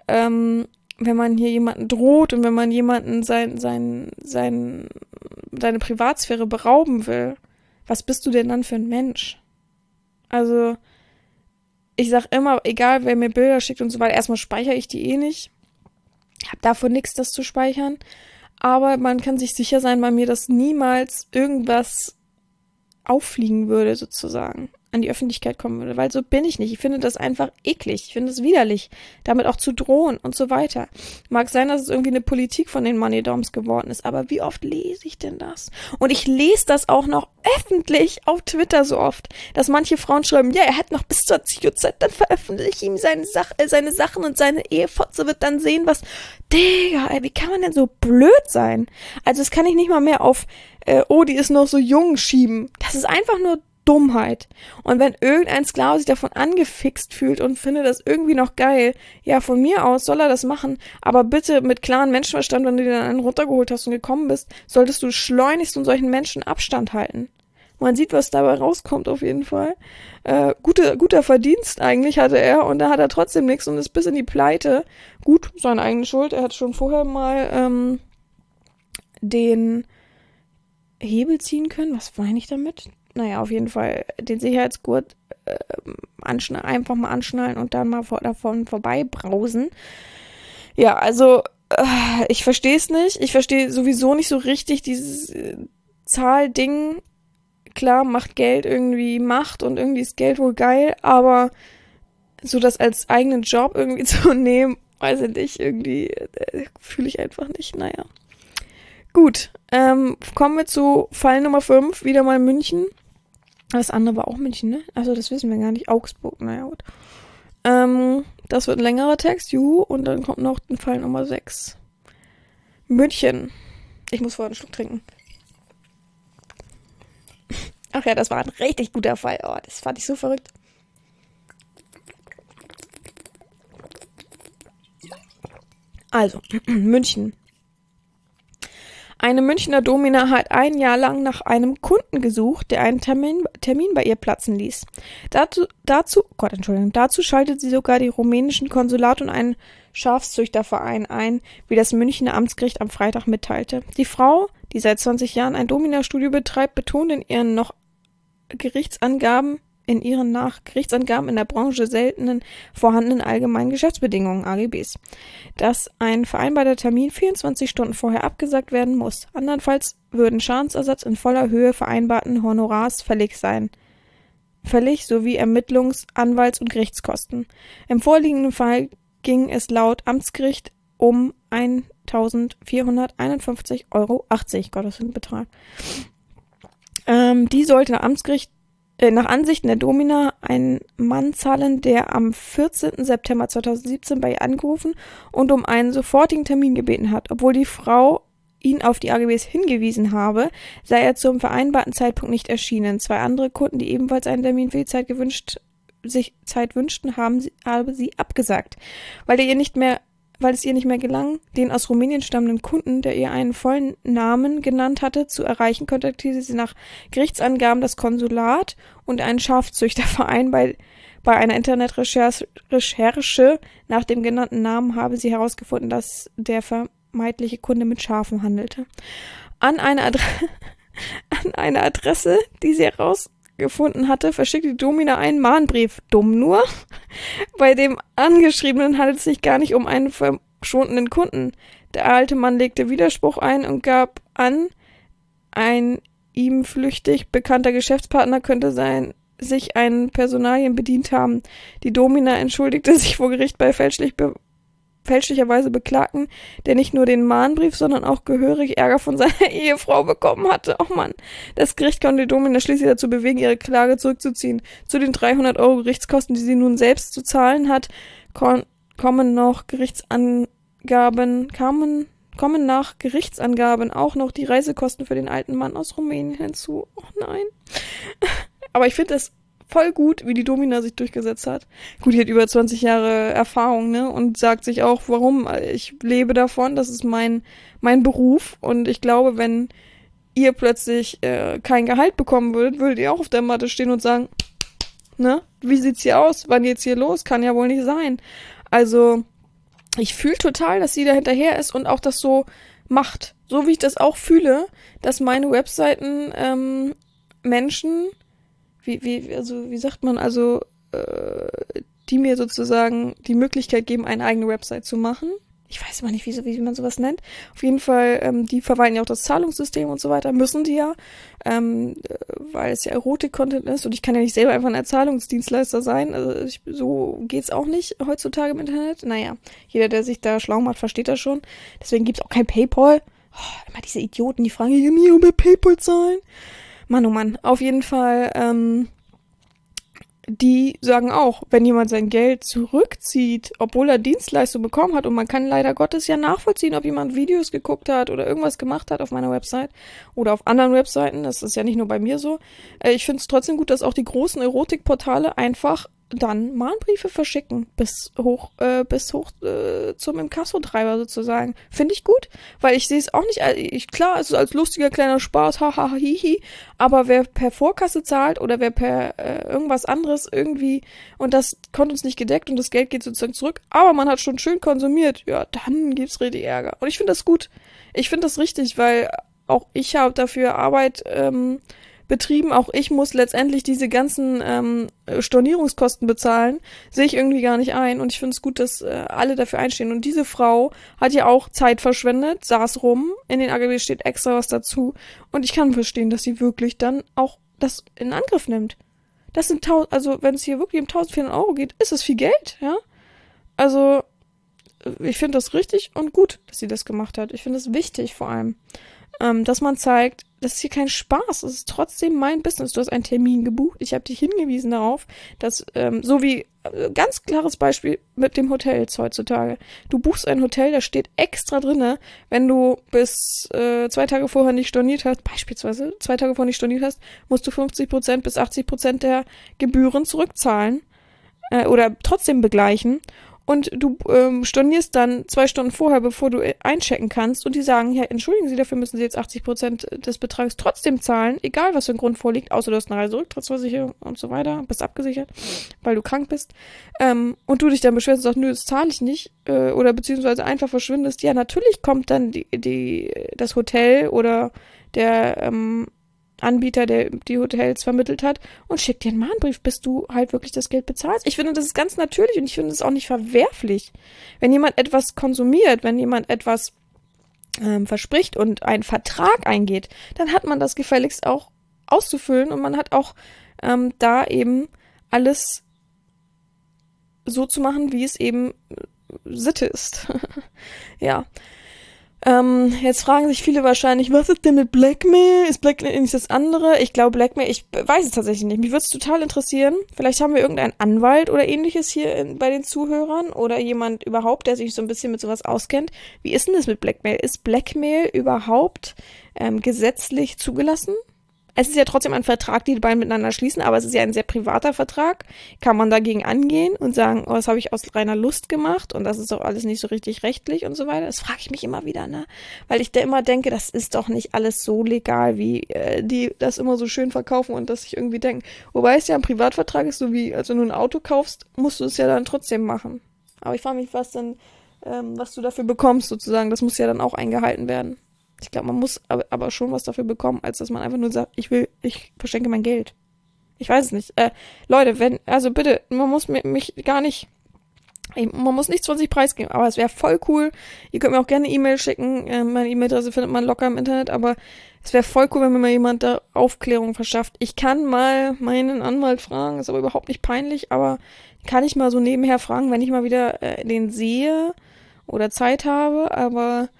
wenn man hier jemanden droht und wenn man jemanden seine Privatsphäre berauben will, was bist du denn dann für ein Mensch? Also, ich sag immer, egal wer mir Bilder schickt und so weiter, erstmal speichere ich die eh nicht. Hab davon nichts, das zu speichern. Aber man kann sich sicher sein bei mir, dass niemals irgendwas auffliegen würde, sozusagen, an die Öffentlichkeit kommen würde, weil so bin ich nicht. Ich finde das einfach eklig. Ich finde es widerlich, damit auch zu drohen und so weiter. Mag sein, dass es irgendwie eine Politik von den Money Doms geworden ist, aber wie oft lese ich denn das? Und ich lese das auch noch öffentlich auf Twitter so oft, dass manche Frauen schreiben, ja, er hat noch bis zur Zielzeit, dann veröffentliche ich ihm seine Sachen und seine Ehefotze wird dann sehen, was, Digga, ey, wie kann man denn so blöd sein? Also das kann ich nicht mal mehr auf, oh, die ist noch so jung schieben. Das ist einfach nur Dummheit. Und wenn irgendein Sklave sich davon angefixt fühlt und findet das irgendwie noch geil, ja, von mir aus soll er das machen, aber bitte mit klarem Menschenverstand, wenn du dir dann einen runtergeholt hast und gekommen bist, solltest du schleunigst von solchen Menschen Abstand halten. Man sieht, was dabei rauskommt auf jeden Fall. Guter Verdienst eigentlich hatte er und da hat er trotzdem nichts und ist bis in die Pleite. Gut, seine eigene Schuld. Er hat schon vorher mal den Hebel ziehen können. Was meine ich damit? Naja, auf jeden Fall den Sicherheitsgurt einfach mal anschnallen und dann mal davon vorbei brausen. Ja, also ich verstehe es nicht. Ich verstehe sowieso nicht so richtig dieses Zahlding. Klar, macht Geld irgendwie Macht und irgendwie ist Geld wohl geil, aber so das als eigenen Job irgendwie zu nehmen, weiß ich nicht, irgendwie fühle ich einfach nicht. Naja. Gut, kommen wir zu Fall Nummer 5, wieder mal München. Das andere war auch München, ne? Also das wissen wir gar nicht. Augsburg, naja gut. Das wird ein längerer Text, juhu. Und dann kommt noch ein Fall Nummer 6. München. Ich muss vorher einen Schluck trinken. Ach ja, das war ein richtig guter Fall. Oh, das fand ich so verrückt. Also, München. Eine Münchner Domina hat ein Jahr lang nach einem Kunden gesucht, der einen Termin bei ihr platzen ließ. Dazu schaltet sie sogar die rumänischen Konsulate und einen Schafzüchterverein ein, wie das Münchner Amtsgericht am Freitag mitteilte. Die Frau, die seit 20 Jahren ein Domina-Studio betreibt, betont in ihren nach Gerichtsangaben in der Branche seltenen vorhandenen allgemeinen Geschäftsbedingungen (AGBs), dass ein vereinbarter Termin 24 Stunden vorher abgesagt werden muss. Andernfalls würden Schadensersatz in voller Höhe vereinbarten Honorars fällig sowie Ermittlungs-, Anwalts- und Gerichtskosten. Im vorliegenden Fall ging es laut Amtsgericht um 1.451,80 Euro. Gott, das ist ein Betrag. Die sollte nach Ansichten der Domina ein Mann zahlen, der am 14. September 2017 bei ihr angerufen und um einen sofortigen Termin gebeten hat. Obwohl die Frau ihn auf die AGBs hingewiesen habe, sei er zum vereinbarten Zeitpunkt nicht erschienen. 2 andere Kunden, die ebenfalls einen Termin für die Zeit wünschten, habe sie abgesagt, weil es ihr nicht mehr gelang, den aus Rumänien stammenden Kunden, der ihr einen vollen Namen genannt hatte, zu erreichen, kontaktierte sie nach Gerichtsangaben das Konsulat und einen Schafzüchterverein. Bei einer Internetrecherche nach dem genannten Namen habe sie herausgefunden, dass der vermeintliche Kunde mit Schafen handelte. An eine Adresse, die sie herausgefunden hatte, verschickte die Domina einen Mahnbrief. Dumm nur. Bei dem Angeschriebenen handelt es sich gar nicht um einen verschwundenen Kunden. Der alte Mann legte Widerspruch ein und gab an, ein ihm flüchtig bekannter Geschäftspartner könnte sich einen Personalien bedient haben. Die Domina entschuldigte sich vor Gericht bei fälschlicherweise Beklagten, der nicht nur den Mahnbrief, sondern auch gehörig Ärger von seiner Ehefrau bekommen hatte. Oh Mann. Das Gericht konnte die Domina schließlich dazu bewegen, ihre Klage zurückzuziehen. Zu den 300 Euro Gerichtskosten, die sie nun selbst zu zahlen hat, kommen nach Gerichtsangaben auch noch die Reisekosten für den alten Mann aus Rumänien hinzu. Oh nein. Aber ich finde das voll gut, wie die Domina sich durchgesetzt hat. Gut, die hat über 20 Jahre Erfahrung, ne? Und sagt sich auch, warum. Ich lebe davon, das ist mein Beruf. Und ich glaube, wenn ihr plötzlich kein Gehalt bekommen würdet ihr auch auf der Matte stehen und sagen, ne? Wie sieht's hier aus? Wann geht's hier los? Kann ja wohl nicht sein. Also, ich fühle total, dass sie da hinterher ist und auch das so macht. So wie ich das auch fühle, dass meine Webseiten Menschen wie sagt man, die mir sozusagen die Möglichkeit geben, eine eigene Website zu machen. Ich weiß immer nicht, wie man sowas nennt. Auf jeden Fall, die verwalten ja auch das Zahlungssystem und so weiter, müssen die ja, weil es ja Erotik-Content ist und ich kann ja nicht selber einfach ein Zahlungsdienstleister sein. Also so geht's auch nicht heutzutage im Internet. Naja, jeder, der sich da schlau macht, versteht das schon. Deswegen gibt's auch kein PayPal. Oh, immer diese Idioten, die fragen, ich kann nie über PayPal zahlen. Mann, oh Mann, auf jeden Fall, die sagen auch, wenn jemand sein Geld zurückzieht, obwohl er Dienstleistung bekommen hat, und man kann leider Gottes ja nachvollziehen, ob jemand Videos geguckt hat oder irgendwas gemacht hat auf meiner Website oder auf anderen Webseiten, das ist ja nicht nur bei mir so. Ich finde es trotzdem gut, dass auch die großen Erotikportale einfach dann Mahnbriefe verschicken, bis hoch zum Inkassotreiber sozusagen. Finde ich gut, weil ich sehe es auch nicht, klar, es ist als lustiger kleiner Spaß, haha, hihi, aber wer per Vorkasse zahlt oder wer per irgendwas anderes irgendwie, und das kommt uns nicht gedeckt und das Geld geht sozusagen zurück, aber man hat schon schön konsumiert, ja, dann gibt's richtig Ärger. Und ich finde das gut. Ich finde das richtig, weil auch ich habe dafür Arbeit betrieben, auch ich muss letztendlich diese ganzen Stornierungskosten bezahlen, sehe ich irgendwie gar nicht ein und ich finde es gut, dass alle dafür einstehen. Und diese Frau hat ja auch Zeit verschwendet, saß rum, in den AGB steht extra was dazu und ich kann verstehen, dass sie wirklich dann auch das in Angriff nimmt. Das sind also wenn es hier wirklich um 1.400 Euro geht, ist es viel Geld, ja? Also ich finde das richtig und gut, dass sie das gemacht hat. Ich finde es wichtig vor allem, dass man zeigt, das ist hier kein Spaß, es ist trotzdem mein Business. Du hast einen Termin gebucht, ich habe dich hingewiesen darauf, dass, so wie, ganz klares Beispiel mit dem Hotels heutzutage. Du buchst ein Hotel, da steht extra drinne, wenn du bis 2 Tage vorher nicht storniert hast, beispielsweise 2 Tage vorher nicht storniert hast, musst du 50% bis 80% der Gebühren zurückzahlen oder trotzdem begleichen. und du stornierst dann 2 Stunden vorher, bevor du einchecken kannst und die sagen, ja, entschuldigen Sie, dafür müssen Sie jetzt 80% des Betrags trotzdem zahlen, egal was für ein Grund vorliegt, außer du hast eine Reiserücktrittsversicherung und so weiter, bist abgesichert, weil du krank bist, und du dich dann beschwerst und sagst, nö, das zahle ich nicht, oder beziehungsweise einfach verschwindest, ja, natürlich kommt dann das Hotel oder der Anbieter, der die Hotels vermittelt hat und schickt dir einen Mahnbrief, bis du halt wirklich das Geld bezahlst. Ich finde, das ist ganz natürlich und ich finde es auch nicht verwerflich. Wenn jemand etwas konsumiert, wenn jemand etwas verspricht und einen Vertrag eingeht, dann hat man das gefälligst auch auszufüllen und man hat auch da eben alles so zu machen, wie es eben Sitte ist. Ja. Jetzt fragen sich viele wahrscheinlich, was ist denn mit Blackmail? Ist Blackmail nicht das andere? Ich glaube Blackmail, ich weiß es tatsächlich nicht. Mich würde es total interessieren. Vielleicht haben wir irgendeinen Anwalt oder ähnliches hier bei den Zuhörern oder jemand überhaupt, der sich so ein bisschen mit sowas auskennt. Wie ist denn das mit Blackmail? Ist Blackmail überhaupt gesetzlich zugelassen? Es ist ja trotzdem ein Vertrag, die beiden miteinander schließen, aber es ist ja ein sehr privater Vertrag. Kann man dagegen angehen und sagen, oh, das habe ich aus reiner Lust gemacht und das ist doch alles nicht so richtig rechtlich und so weiter? Das frage ich mich immer wieder, ne? Weil ich da immer denke, das ist doch nicht alles so legal, wie die das immer so schön verkaufen und dass ich irgendwie denke, wobei es ja ein Privatvertrag ist, so wie, als wenn du ein Auto kaufst, musst du es ja dann trotzdem machen. Aber ich frage mich, was du dafür bekommst sozusagen, das muss ja dann auch eingehalten werden. Ich glaube, man muss aber schon was dafür bekommen, als dass man einfach nur sagt, ich verschenke mein Geld. Ich weiß es nicht. Leute, also bitte, man muss mich gar nicht, man muss nichts von sich preisgeben, aber es wäre voll cool. Ihr könnt mir auch gerne eine E-Mail schicken. Meine E-Mail-Adresse findet man locker im Internet, aber es wäre voll cool, wenn mir mal jemand da Aufklärung verschafft. Ich kann mal meinen Anwalt fragen, ist aber überhaupt nicht peinlich, aber kann ich mal so nebenher fragen, wenn ich mal wieder den sehe oder Zeit habe, aber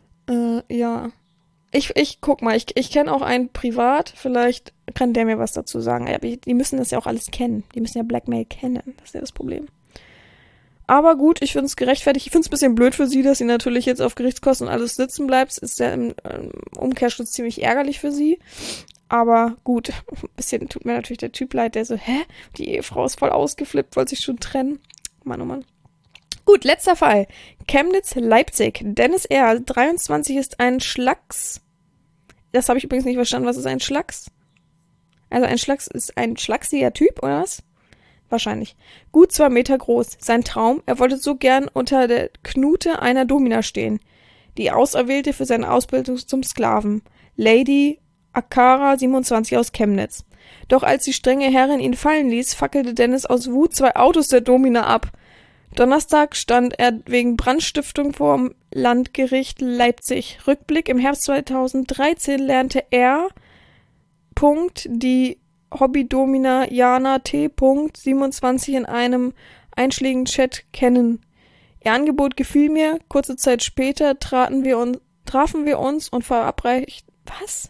ja. Ich guck mal, ich kenne auch einen privat, vielleicht kann der mir was dazu sagen. Aber die müssen das ja auch alles kennen. Die müssen ja Blackmail kennen. Das ist ja das Problem. Aber gut, ich finde es gerechtfertigt. Ich finde es ein bisschen blöd für sie, dass sie natürlich jetzt auf Gerichtskosten und alles sitzen bleibt. Ist ja im Umkehrschluss ziemlich ärgerlich für sie. Aber gut, ein bisschen tut mir natürlich der Typ leid, der so, die Ehefrau ist voll ausgeflippt, wollte sich schon trennen. Mann, oh Mann. Gut, letzter Fall. Chemnitz-Leipzig. Dennis R., 23, ist ein Schlacks. Das habe ich übrigens nicht verstanden. Was ist ein Schlacks? Also ein Schlacks ist ein schlachsiger Typ, oder was? Wahrscheinlich. Gut 2 Meter groß. Sein Traum, er wollte so gern unter der Knute einer Domina stehen. Die Auserwählte für seine Ausbildung zum Sklaven. Lady Akara, 27, aus Chemnitz. Doch als die strenge Herrin ihn fallen ließ, fackelte Dennis aus Wut 2 Autos der Domina ab. Donnerstag stand er wegen Brandstiftung vor dem Landgericht Leipzig. Rückblick: Im Herbst 2013 lernte er die Hobbydomina Jana T. 27 in einem einschlägigen Chat kennen. Ihr Angebot gefiel mir. Kurze Zeit später trafen wir uns und verabreichten. Was?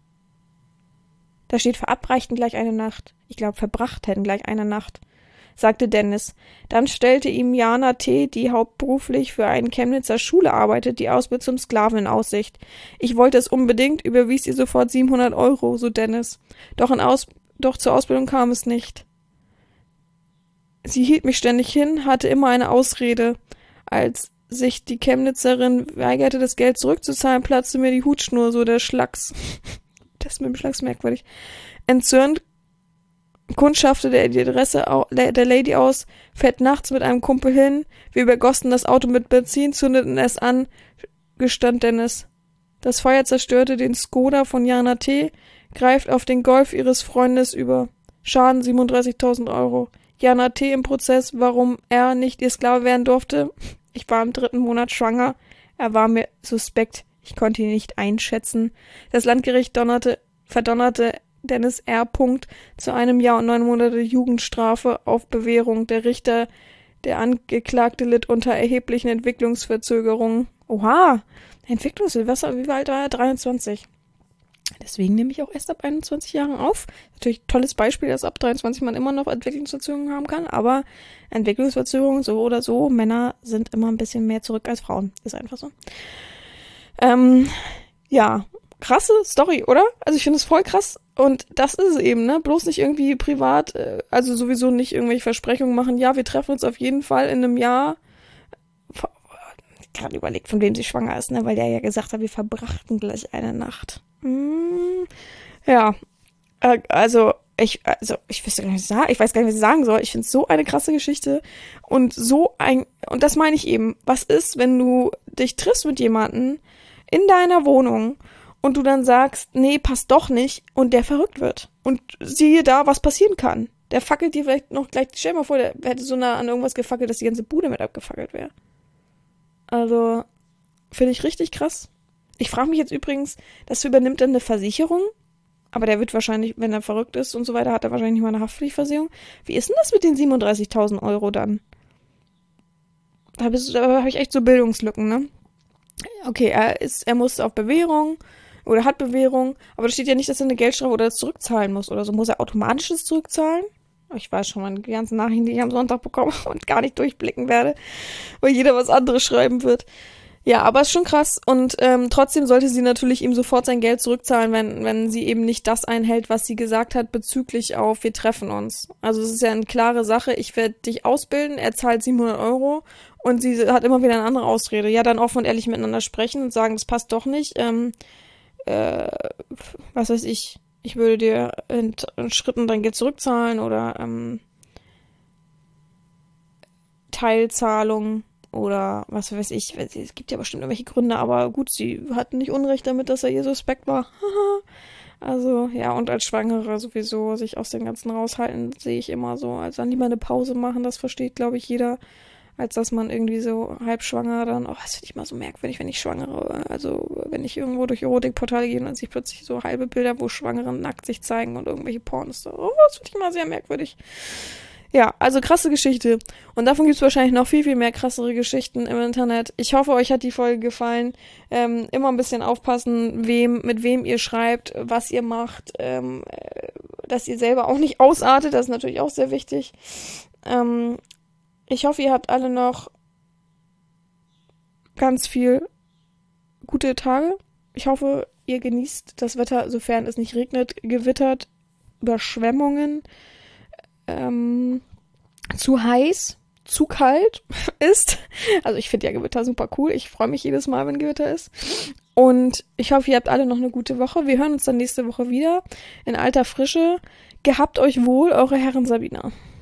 Da steht verabreichten gleich eine Nacht. Ich glaube, verbrachten gleich eine Nacht, sagte Dennis. Dann stellte ihm Jana T., die hauptberuflich für eine Chemnitzer Schule arbeitet, die Ausbildung zum Sklaven in Aussicht. Ich wollte es unbedingt, überwies ihr sofort 700 Euro, so Dennis. Doch zur Ausbildung kam es nicht. Sie hielt mich ständig hin, hatte immer eine Ausrede. Als sich die Chemnitzerin weigerte, das Geld zurückzuzahlen, platzte mir die Hutschnur, so der Schlacks. Das mit dem Schlacks merkwürdig. Entzürnt kundschaftete er die Adresse der Lady aus, fährt nachts mit einem Kumpel hin, wir übergossen das Auto mit Benzin, zündeten es an, gestand Dennis. Das Feuer zerstörte den Skoda von Jana T., greift auf den Golf ihres Freundes über. Schaden 37.000 Euro. Jana T. im Prozess, warum er nicht ihr Sklave werden durfte. Ich war im 3. Monat schwanger. Er war mir suspekt. Ich konnte ihn nicht einschätzen. Das Landgericht verdonnerte Dennis R. zu 1 Jahr und 9 Monate Jugendstrafe auf Bewährung. Der Richter, der Angeklagte, litt unter erheblichen Entwicklungsverzögerungen. Oha, wie alt war er? 23. Deswegen nehme ich auch erst ab 21 Jahren auf. Natürlich ein tolles Beispiel, dass ab 23 man immer noch Entwicklungsverzögerungen haben kann, aber Entwicklungsverzögerungen so oder so, Männer sind immer ein bisschen mehr zurück als Frauen. Ist einfach so. Ja, krasse Story, oder? Also ich finde es voll krass. Und das ist es eben, ne? Bloß nicht irgendwie privat, also sowieso nicht irgendwelche Versprechungen machen. Ja, wir treffen uns auf jeden Fall in einem Jahr gerade überlegt, von wem sie schwanger ist, ne? Weil der ja gesagt hat, wir verbrachten gleich eine Nacht. Ja, ich wüsste gar nicht, ich weiß gar nicht, was ich sagen soll. Ich finde es so eine krasse Geschichte und und das meine ich eben. Was ist, wenn du dich triffst mit jemandem in deiner Wohnung und du dann sagst, nee, passt doch nicht und der verrückt wird. Und siehe da, was passieren kann. Der fackelt dir vielleicht noch gleich, stell dir mal vor, der hätte so nah an irgendwas gefackelt, dass die ganze Bude mit abgefackelt wäre. Also, finde ich richtig krass. Ich frage mich jetzt übrigens, das übernimmt dann eine Versicherung? Aber der wird wahrscheinlich, wenn er verrückt ist und so weiter, hat er wahrscheinlich nicht mal eine Haftpflichtversicherung. Wie ist denn das mit den 37.000 Euro dann? Da hab ich echt so Bildungslücken, ne? Okay, er muss auf Bewährung oder hat Bewährung, aber da steht ja nicht, dass er eine Geldstrafe oder das zurückzahlen muss oder so. Muss er automatisch das zurückzahlen? Ich weiß schon mal die ganzen Nachrichten, die ich am Sonntag bekomme und gar nicht durchblicken werde, weil jeder was anderes schreiben wird. Ja, aber ist schon krass und trotzdem sollte sie natürlich ihm sofort sein Geld zurückzahlen, wenn sie eben nicht das einhält, was sie gesagt hat bezüglich auf wir treffen uns. Also es ist ja eine klare Sache, ich werde dich ausbilden, er zahlt 700 Euro und sie hat immer wieder eine andere Ausrede. Ja, dann offen und ehrlich miteinander sprechen und sagen, das passt doch nicht. Was weiß ich würde dir in Schritten dein Geld zurückzahlen oder Teilzahlung. Oder was weiß ich, es gibt ja bestimmt irgendwelche Gründe, aber gut, sie hatten nicht Unrecht damit, dass er ihr suspekt war. Also, ja, und als Schwangere sowieso sich aus dem Ganzen raushalten, sehe ich immer so. Also dann lieber eine Pause machen, das versteht, glaube ich, jeder, als dass man irgendwie so halb schwanger dann, das finde ich mal so merkwürdig, wenn ich schwangere, also wenn ich irgendwo durch Erotikportale gehe und dann sehe ich plötzlich so halbe Bilder, wo Schwangere nackt sich zeigen und irgendwelche Pornos. Das finde ich mal sehr merkwürdig. Ja, also krasse Geschichte. Und davon gibt es wahrscheinlich noch viel, viel mehr krassere Geschichten im Internet. Ich hoffe, euch hat die Folge gefallen. Immer ein bisschen aufpassen, mit wem ihr schreibt, was ihr macht, dass ihr selber auch nicht ausartet. Das ist natürlich auch sehr wichtig. Ich hoffe, ihr habt alle noch ganz viel gute Tage. Ich hoffe, ihr genießt das Wetter, sofern es nicht regnet, gewittert, Überschwemmungen, zu heiß, zu kalt ist. Also ich finde ja Gewitter super cool. Ich freue mich jedes Mal, wenn Gewitter ist. Und ich hoffe, ihr habt alle noch eine gute Woche. Wir hören uns dann nächste Woche wieder in alter Frische. Gehabt euch wohl, eure Herren Sabina.